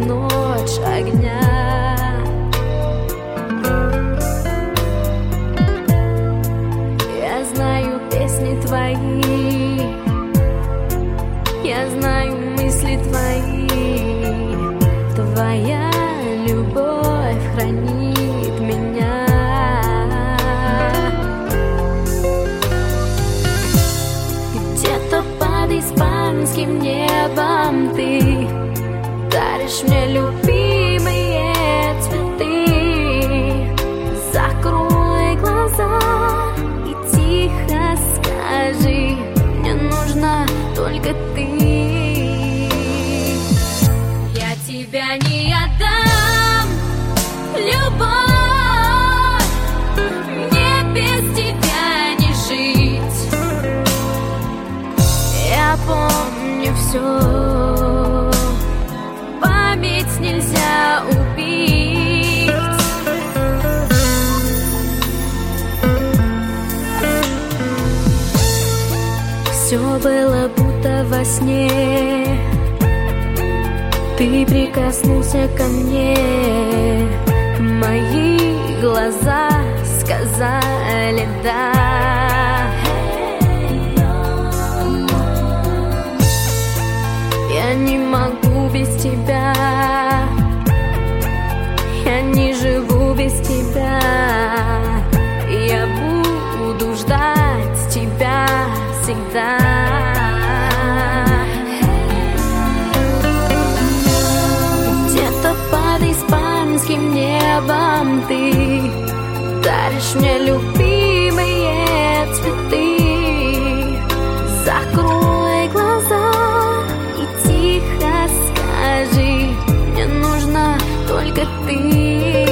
ночь огня. Я знаю песни твои, я знаю мысли твои. Твоя любовь хранит меня. Где-то под испанским небом ты даришь мне любимые цветы. Закрой глаза и тихо скажи: мне нужна только ты. Я тебя не отдам, любовь, мне без тебя не жить. Я помню все, память нельзя убить. Все было будто во сне, ты прикоснулся ко мне, мои глаза сказали да. Я не могу без тебя, я не живу без тебя. Я буду ждать тебя всегда. Где-то под испанским небом ты даришь мне любимые цветы. Закрой глаза и тихо скажи: мне нужна только ты.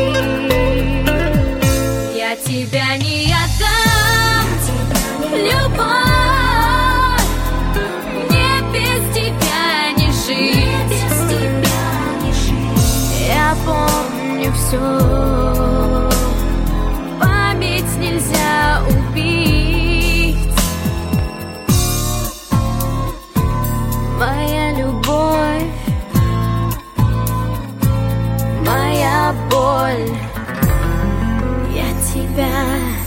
Я тебя не отдам, любовь, мне без тебя не жить. Я помню все, память нельзя убить. Моя любовь, моя боль, я тебя